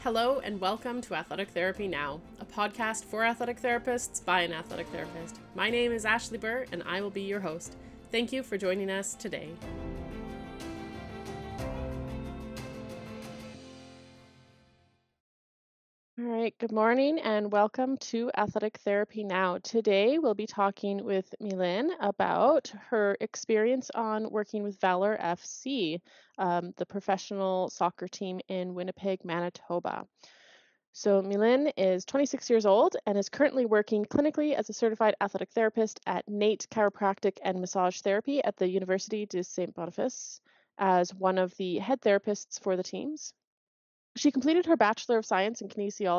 Hello and welcome to Athletic Therapy Now, a podcast for athletic therapists by an athletic therapist. My name is Ashley Burr and I will be your host. Thank you for joining us today. All right, good morning and welcome to Athletic Therapy Now. Today we'll be talking with Mylène about her experience on working with Valor FC, the professional soccer team in Winnipeg, Manitoba. So Mylène is 26 years old and is currently working clinically as a certified athletic therapist at NATE Chiropractic and Massage Therapy at the Université de Saint-Boniface as one of the head therapists for the teams. She completed her Bachelor of Science in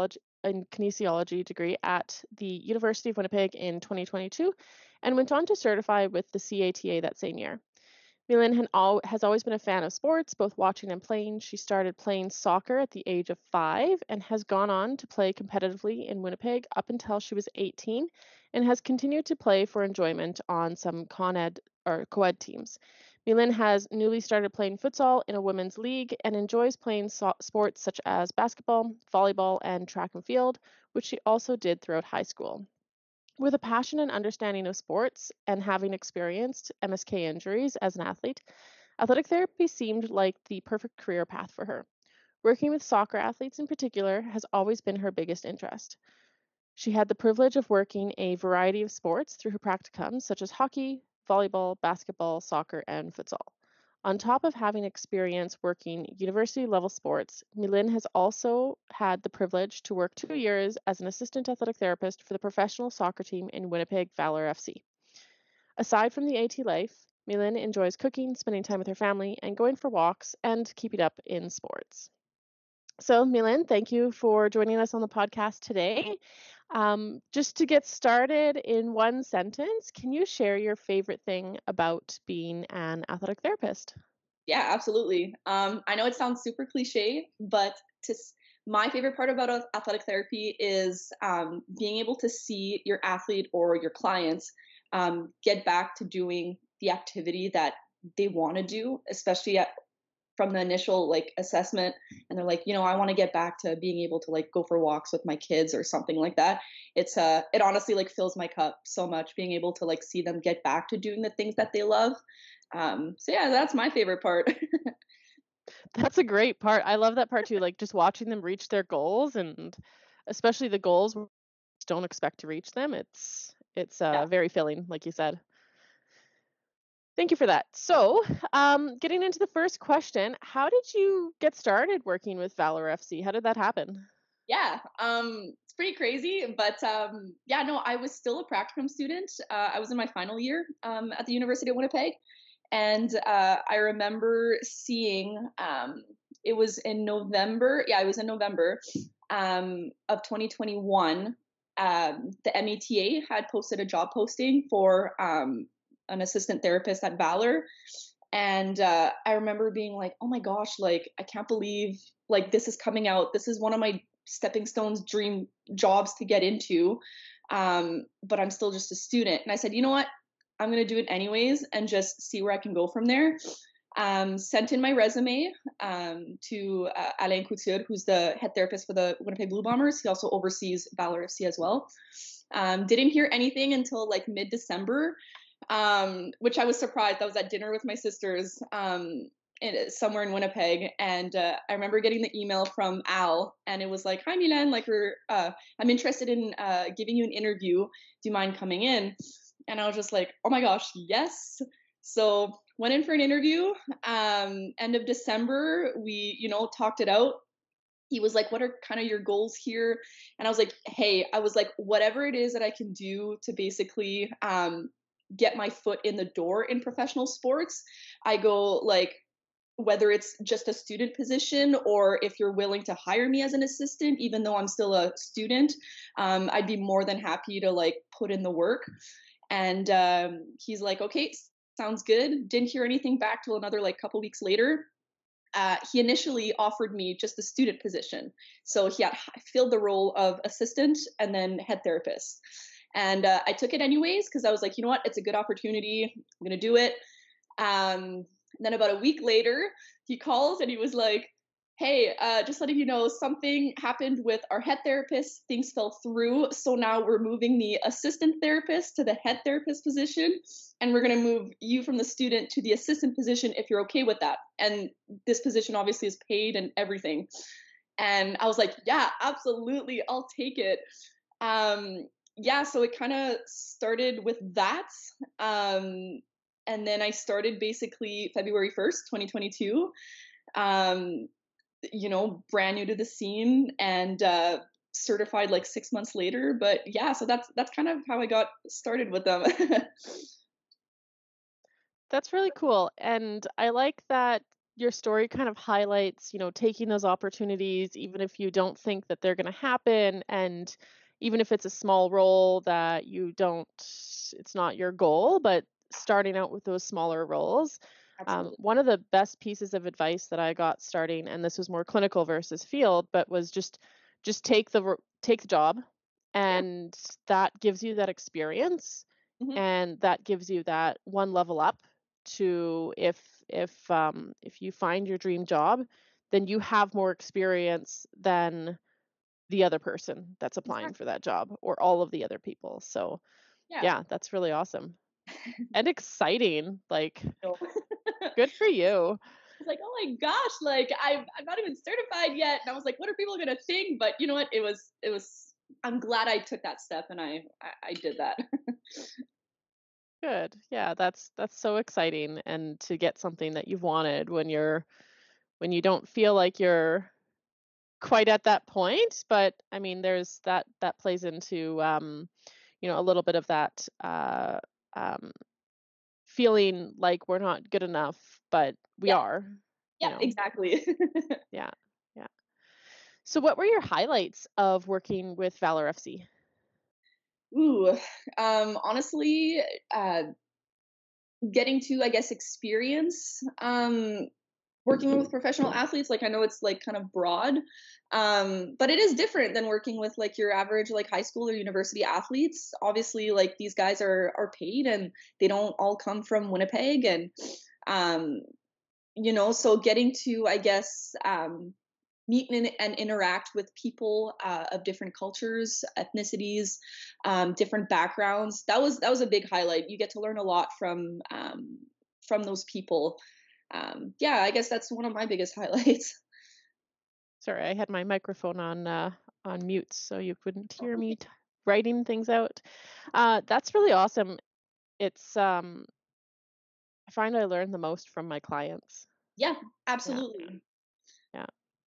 Kinesiology degree at the University of Winnipeg in 2022 and went on to certify with the CATA that same year. Mylène has always been a fan of sports, both watching and playing. She started playing soccer at the age of 5 and has gone on to play competitively in Winnipeg up until she was 18 and has continued to play for enjoyment on some co-ed teams. Mylène has newly started playing futsal in a women's league and enjoys playing sports such as basketball, volleyball, and track and field, which she also did throughout high school. With a passion and understanding of sports and having experienced MSK injuries as an athlete, athletic therapy seemed like the perfect career path for her. Working with soccer athletes in particular has always been her biggest interest. She had the privilege of working a variety of sports through her practicums, such as hockey, volleyball, basketball, soccer, and futsal. On top of having experience working university level sports, Mylène has also had the privilege to work 2 years as an assistant athletic therapist for the professional soccer team in Winnipeg, Valor FC. Aside from the AT life, Mylène enjoys cooking, spending time with her family, and going for walks and keeping up in sports. So, Mylène, thank you for joining us on the podcast today. Just to get started in one sentence, can you share your favorite thing about being an athletic therapist? Yeah, absolutely. I know it sounds super cliche, but my favorite part about athletic therapy is being able to see your athlete or your clients get back to doing the activity that they want to do, especially from the initial assessment. And they're like, I want to get back to being able to go for walks with my kids or something like that. It honestly fills my cup so much, being able to see them get back to doing the things that they love. So yeah, that's my favorite part. That's a great part. I love that part too, like just watching them reach their goals and especially the goals where you don't expect to reach them. It's Yeah. very filling, like you said. Thank you for that. So, getting into the first question, how did you get started working with Valor FC? How did that happen? Yeah. It's pretty crazy, but yeah, no, I was still a practicum student. I was in my final year at the University of Winnipeg, and I remember seeing it was in November. Yeah, it was in November of 2021. The META had posted a job posting for an assistant therapist at Valor, and I remember being like, oh my gosh, I can't believe this is coming out. This is one of my stepping stones dream jobs to get into, but I'm still just a student. And I said, you know what, I'm going to do it anyways and just see where I can go from there. Sent in my resume to Alain Couture, who's the head therapist for the Winnipeg Blue Bombers. He also oversees Valor FC as well. Didn't hear anything until mid-December, which I was surprised. I was at dinner with my sisters somewhere in Winnipeg, and I remember getting the email from Al, and it was like, "Hi, Mylène, I'm interested in giving you an interview. Do you mind coming in?" And I was just like, "Oh my gosh, yes!" So went in for an interview. End of December, we talked it out. He was like, "What are kind of your goals here?" And I was like, "Hey, whatever it is that I can do to basically get my foot in the door in professional sports." I go whether it's just a student position or if you're willing to hire me as an assistant, even though I'm still a student, I'd be more than happy to put in the work. And he's like, "Okay, sounds good." Didn't hear anything back till another couple weeks later. He initially offered me just a student position. So he had filled the role of assistant and then head therapist. And I took it anyways because I was like, you know what, it's a good opportunity. I'm going to do it. Then about a week later, he calls and he was like, hey, just letting you know, something happened with our head therapist. Things fell through. So now we're moving the assistant therapist to the head therapist position. And we're going to move you from the student to the assistant position if you're okay with that. And this position obviously is paid and everything. And I was like, yeah, absolutely. I'll take it. Yeah, so it kind of started with that. Um, and then I started basically February 1st, 2022. Um, brand new to the scene and certified like 6 months later. But yeah, so that's kind of how I got started with them. That's really cool. And I like that your story kind of highlights, taking those opportunities, even if you don't think that they're going to happen. And even if it's a small role that it's not your goal, but starting out with those smaller roles. Absolutely. One of the best pieces of advice that I got starting, and this was more clinical versus field, but was just take the job, Yeah. and that gives you that experience, Hmm. and that gives you that one level up to if you find your dream job, then you have more experience than the other person that's applying Exactly. for that job or all of the other people. So, Yeah. yeah, that's really awesome and exciting. Like, So good for you. I was like, oh my gosh, like I'm not even certified yet. And I was like, what are people gonna think? But you know what? It was I'm glad I took that step and I did that. Good. Yeah, that's so exciting, and to get something that you've wanted when you don't feel like you're quite at that point, but I mean, there's that plays into a little bit of that um feeling like we're not good enough, but we Yeah, are, you yeah, know. exactly. Yeah. Yeah. So what were your highlights of working with Valor FC? Ooh, honestly, uh, getting to, I guess, experience working with professional athletes. Like I know it's like kind of broad, but it is different than working with like your average like high school or university athletes. Obviously, like these guys are paid and they don't all come from Winnipeg, and um, so getting to, I guess, meet and interact with people of different cultures, ethnicities, different backgrounds. That was a big highlight. You get to learn a lot from those people. Yeah, I guess that's one of my biggest highlights. Sorry, I had my microphone on mute so you couldn't hear me writing things out. That's really awesome. It's I find I learn the most from my clients. Yeah, Yeah. absolutely. Yeah.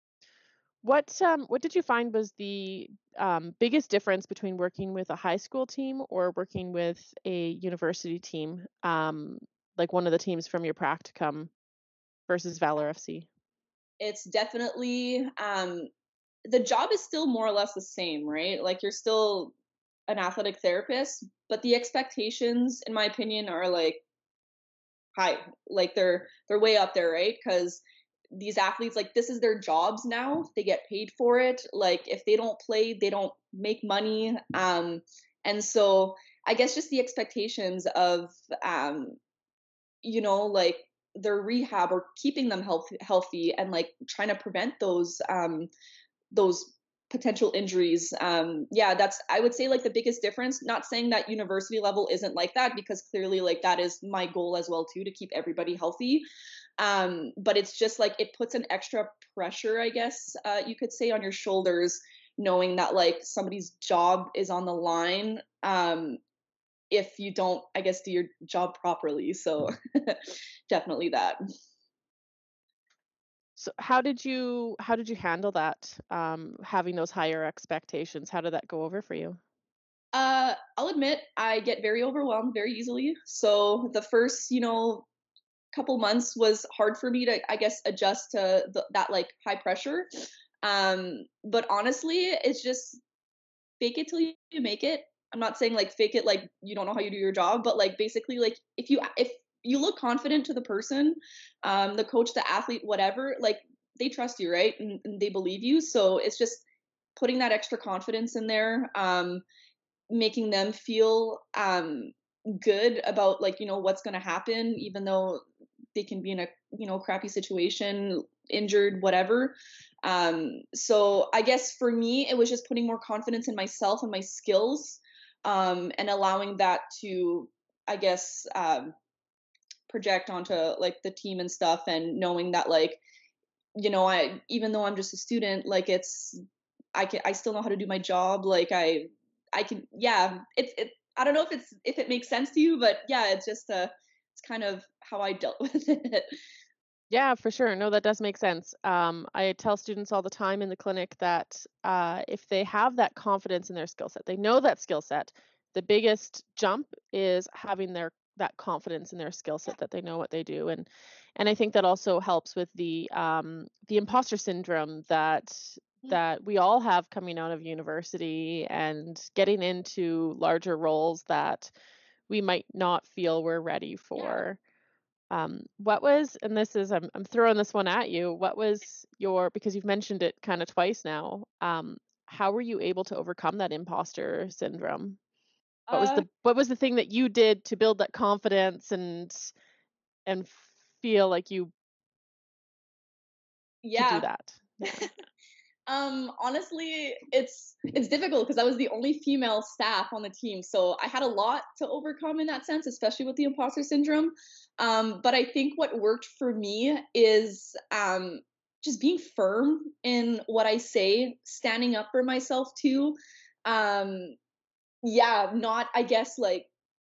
What did you find was the biggest difference between working with a high school team or working with a university team, like one of the teams from your practicum versus Valor FC? It's definitely the job is still more or less the same, right? Like you're still an athletic therapist, but the expectations, in my opinion, are like high. Like they're way up there, right? Because these athletes, like this is their jobs now. They get paid for it. Like if they don't play, they don't make money. And so I guess just the expectations of like their rehab or keeping them healthy and like trying to prevent those potential injuries. Yeah, that's, I would say, like the biggest difference. Not saying that university level isn't like that, because clearly like that is my goal as well too, to keep everybody healthy. But it's just like it puts an extra pressure, I guess, you could say, on your shoulders, knowing that like somebody's job is on the line, if you don't, I guess, do your job properly. So definitely that. So how did you handle that? Having those higher expectations, how did that go over for you? I'll admit I get very overwhelmed very easily. So the first, couple months was hard for me to, I guess, adjust to that like high pressure. But honestly, it's just fake it till you make it. I'm not saying like fake it like you don't know how you do your job, but like basically like if you look confident to the person, the coach, the athlete, whatever, like they trust you, right? And they believe you. So it's just putting that extra confidence in there, making them feel good about like what's going to happen, even though they can be in a crappy situation. injured, whatever. So I guess for me, it was just putting more confidence in myself and my skills, and allowing that to, I guess, project onto like the team and stuff, and knowing that like, I, even though I'm just a student, like I still know how to do my job. Like I can, yeah, I don't know if it makes sense to you, but yeah, it's just it's kind of how I dealt with it. Yeah, for sure. No, that does make sense. I tell students all the time in the clinic that if they have that confidence in their skill set, they know that skill set. The biggest jump is having that confidence in their skill set that they know what they do, and I think that also helps with the imposter syndrome that we all have coming out of university and getting into larger roles that we might not feel we're ready Yeah. for. What was, and this is, I'm throwing this one at you. What was your, because you've mentioned it kind of twice now. How were you able to overcome that imposter syndrome? Uh, What was the thing that you did to build that confidence and feel like you could do yeah. that? Yeah. Honestly, it's difficult because I was the only female staff on the team, so I had a lot to overcome in that sense, especially with the imposter syndrome. But I think what worked for me is just being firm in what I say, standing up for myself too. Um, yeah, not, I guess, like,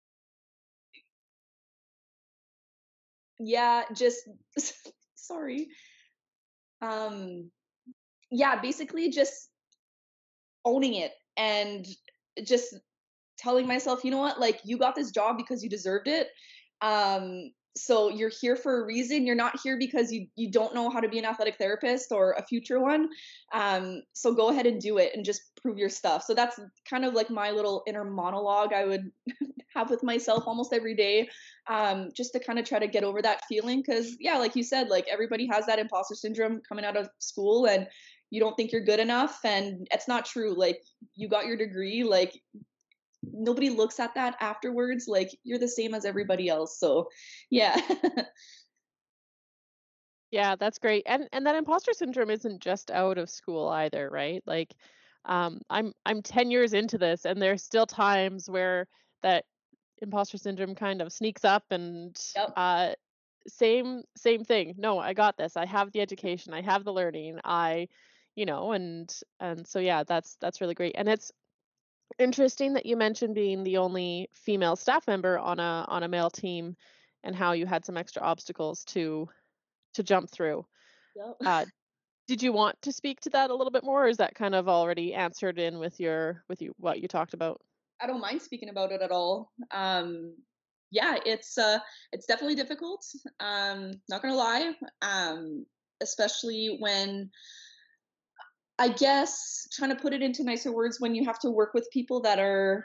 yeah, just sorry. Um, yeah, basically just owning it and just telling myself, you know what, like you got this job because you deserved it. So you're here for a reason. You're not here because you don't know how to be an athletic therapist or a future one. So go ahead and do it and just prove your stuff. So that's kind of like my little inner monologue I would have with myself almost every day, just to kind of try to get over that feeling. Because yeah, like you said, like everybody has that imposter syndrome coming out of school, and you don't think you're good enough, and it's not true. Like you got your degree, like nobody looks at that afterwards, like you're the same as everybody else. So yeah. Yeah, that's great. And that imposter syndrome isn't just out of school either, right? Like I'm 10 years into this and there's still times where that imposter syndrome kind of sneaks up and Yep. same thing. No, I got this. I have the education, I have the learning. And so yeah, that's really great. And it's interesting that you mentioned being the only female staff member on a male team and how you had some extra obstacles to jump through. Yep. Uh, did you want to speak to that a little bit more, or is that kind of already answered in with what you talked about? I don't mind speaking about it at all. Yeah, it's definitely difficult. Not gonna lie. Especially when, I guess, trying to put it into nicer words, when you have to work with people that are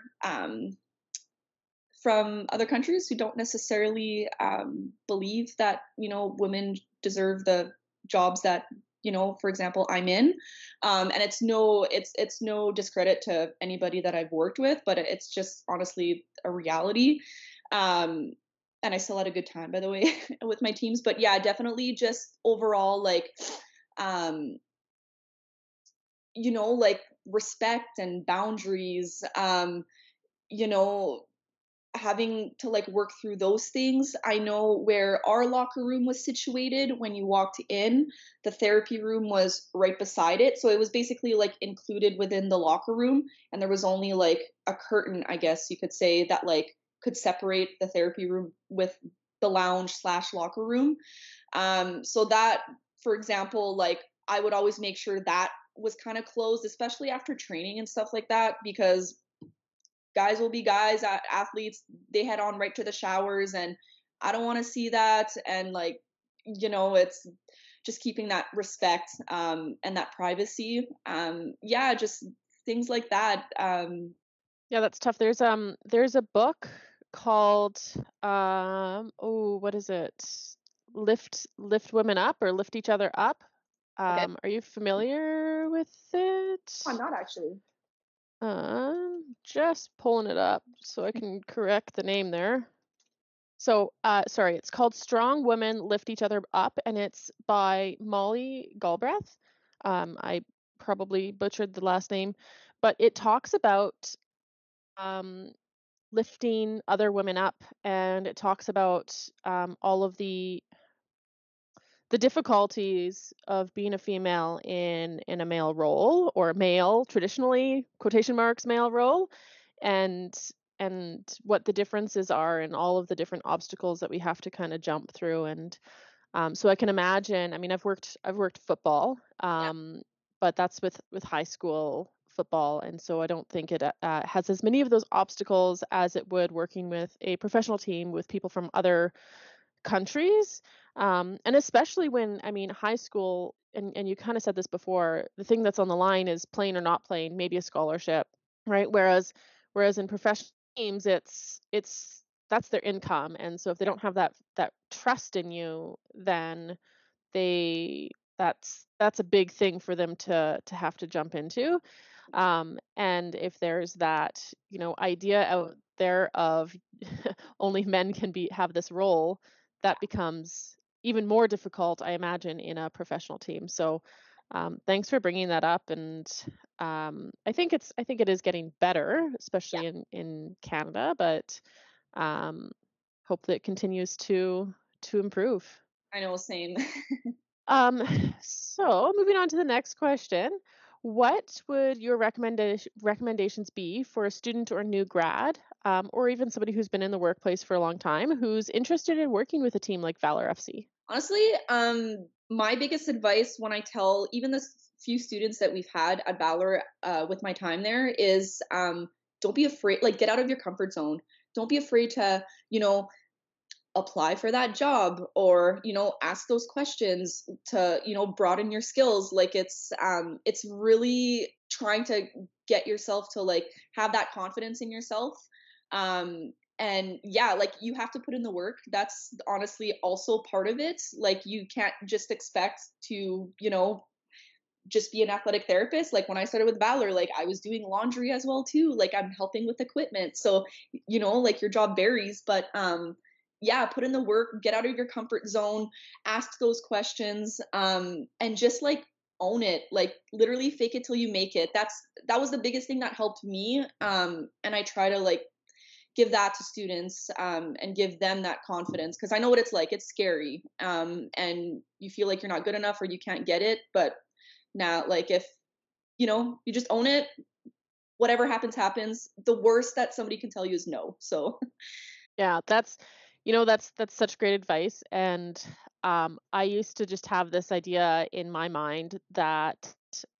from other countries who don't necessarily believe that women deserve the jobs that, for example, I'm in. And it's no discredit to anybody that I've worked with, but it's just honestly a reality. um and I still had a good time, by the way, with my teams. But yeah, definitely just overall, like, um like respect and boundaries, you know having to like work through those things. I know where our locker room was situated. When you walked in, the therapy room was right beside it. So it was basically like included within the locker room. And there was only like a curtain, I guess you could say, that like could separate the therapy room with the lounge slash locker room. So that, for example, like I would always make sure that was kind of closed, especially after training and stuff like that, because guys will be guys, athletes, they head on right to the showers, and I don't want to see that. And like, it's just keeping that respect, and that privacy. Yeah, just things like that. Yeah, that's tough. There's a book called oh, what is it? Lift Women Up or Lift Each Other Up. Okay. Are you familiar with I'm it? not actually. Just pulling it up so I can correct the name there. Sorry, it's called Strong Women Lift Each Other Up, and it's by Molly Galbraith. I probably butchered the last name, but it talks about um, lifting other women up, and it talks about all of the difficulties of being a female in a male role, or a male traditionally quotation marks male role, and what the differences are, and all of the different obstacles that we have to kind of jump through. And so I can imagine. I mean, I've worked football, Yeah. but that's with high school football, and so I don't think it has as many of those obstacles as it would working with a professional team with people from other countries. And especially when, I mean, high school, and you kind of said this before, the thing that's on the line is playing or not playing, maybe a scholarship, right? Whereas in professional teams, it's that's their income, and so if they don't have that trust in you, then they that's a big thing for them to have to jump into. And if there's that, idea out there of only men can be have this role, that becomes even more difficult, I imagine, in a professional team. So thanks for bringing that up. And I think it is getting better, Yeah. especially in Canada, but um, hope that it continues to improve. I know, same. Um, so moving on to the next question. What would your recommendations be for a student or new grad, or even somebody who's been in the workplace for a long time who's interested in working with a team like Valor FC? Honestly, my biggest advice when I tell even the few students that we've had at Valor with my time there is don't be afraid, like get out of your comfort zone. Don't be afraid to, apply for that job, or ask those questions to broaden your skills. Like it's really trying to get yourself to like have that confidence in yourself. And yeah, like you have to put in the work. That's honestly also part of it. Like you can't just expect to just be an athletic therapist. Like when I started with Valor, like I was doing laundry as well too. Like I'm helping with equipment. So, like your job varies, but yeah, put in the work, get out of your comfort zone, ask those questions, and just like own it. Like literally fake it till you make it. That was the biggest thing that helped me. And I try to like give that to students, and give them that confidence, because I know what it's like. It's scary, and you feel like you're not good enough or you can't get it. But now, like if you just own it, whatever happens, happens. The worst that somebody can tell you is no. So Yeah, that's such great advice. And I used to just have this idea in my mind that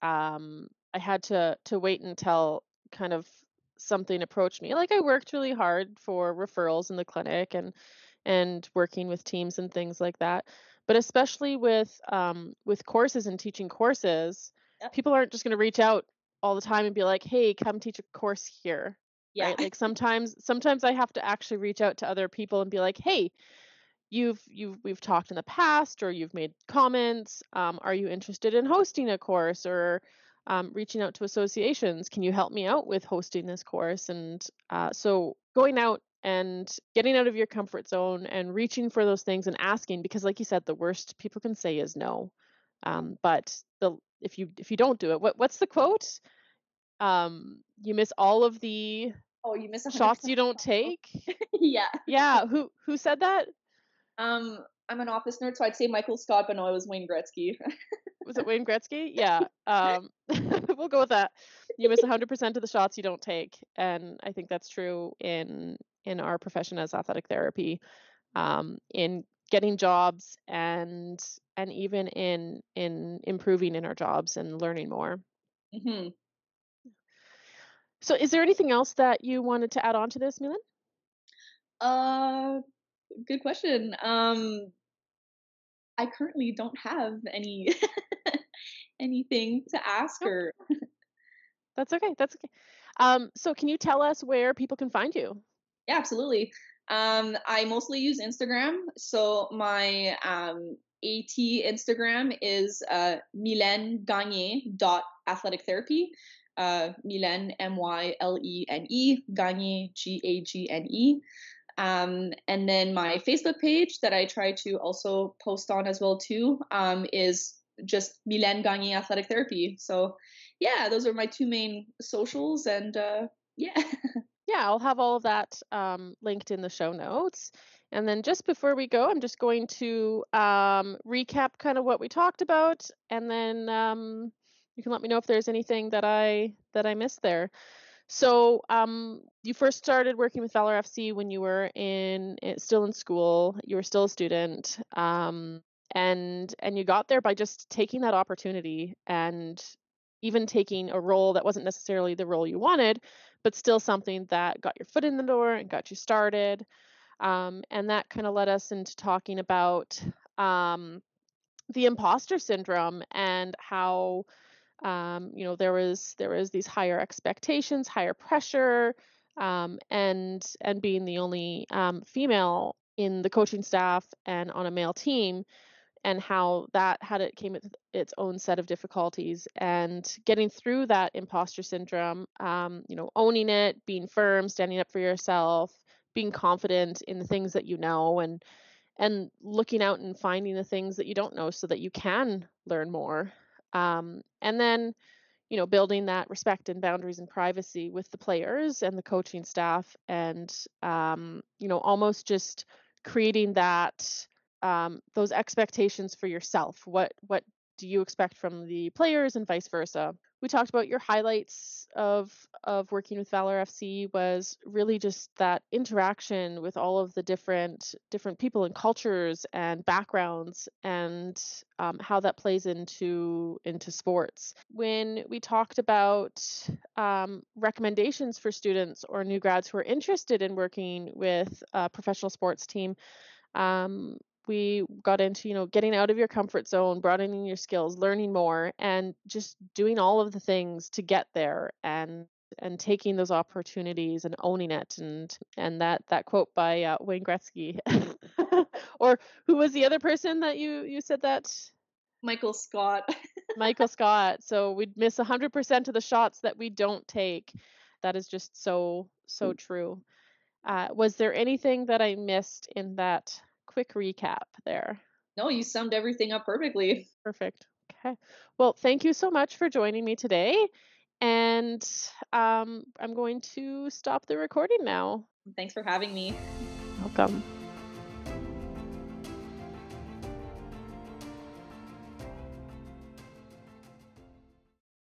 I had to wait until kind of something approached me. Like I worked really hard for referrals in the clinic, and working with teams and things like that. But especially with courses and teaching courses, yep. people aren't just going to reach out all the time and be like, "Hey, come teach a course here." Yeah. Right? Like sometimes I have to actually reach out to other people and be like, "Hey, we've talked in the past, or you've made comments. Are you interested in hosting a course, or reaching out to associations? Can you help me out with hosting this course?" And so going out and getting out of your comfort zone and reaching for those things and asking, because like you said, the worst people can say is no. But the if you don't do it, what's the quote? You miss all of the Oh, you miss shots 100% you don't of take. the yeah. Yeah, who said that? I'm an office nerd, so I'd say Michael Scott, but no, it was Wayne Gretzky. Was it Wayne Gretzky? Yeah. We'll go with that. You miss 100% of the shots you don't take, and I think that's true in our profession as athletic therapy, in getting jobs, and even in improving in our jobs and learning more. hmm So, is there anything else that you wanted to add on to this, Milan? Uh, good question. I currently don't have any anything to ask Nope, or that's okay. That's okay. So, can you tell us where people can find you? yeah, absolutely. I mostly use Instagram. So my AT Instagram is Mylène Gagne dot athletic therapy. Mylène, Mylene, Gagne, Gagne. And then my Facebook page that I try to also post on as well too, is just Mylène Gagné Athletic Therapy. So yeah, those are my two main socials, and yeah. Yeah, I'll have all of that linked in the show notes. And then just before we go, I'm just going to recap kind of what we talked about, and then you can let me know if there's anything that I missed there. So, you first started working with Valor FC when you were still in school. You were still a student, and you got there by just taking that opportunity and even taking a role that wasn't necessarily the role you wanted, but still something that got your foot in the door and got you started. And that kind of led us into talking about um, the imposter syndrome and how there was these higher expectations, higher pressure, and being the only female in the coaching staff and on a male team, and how that had it came with its own set of difficulties, and getting through that imposter syndrome, owning it, being firm, standing up for yourself, being confident in the things that you know, and looking out and finding the things that you don't know so that you can learn more. And then building that respect and boundaries and privacy with the players and the coaching staff, and almost just creating that those expectations for yourself. What do you expect from the players and vice versa? We talked about your highlights of working with Valor FC was really just that interaction with all of the different people and cultures and backgrounds, and how that plays into sports. When we talked about recommendations for students or new grads who are interested in working with a professional sports team, um, we got into getting out of your comfort zone, broadening your skills, learning more, and just doing all of the things to get there, and taking those opportunities and owning it. And that quote by Wayne Gretzky, or who was the other person that you said that? Michael Scott. Michael Scott. So we'd miss 100% of the shots that we don't take. That is just so true. Was there anything that I missed in that quick recap there? No, you summed everything up perfectly. Perfect. Okay. Well, thank you so much for joining me today. And I'm going to stop the recording now. Thanks for having me. Welcome.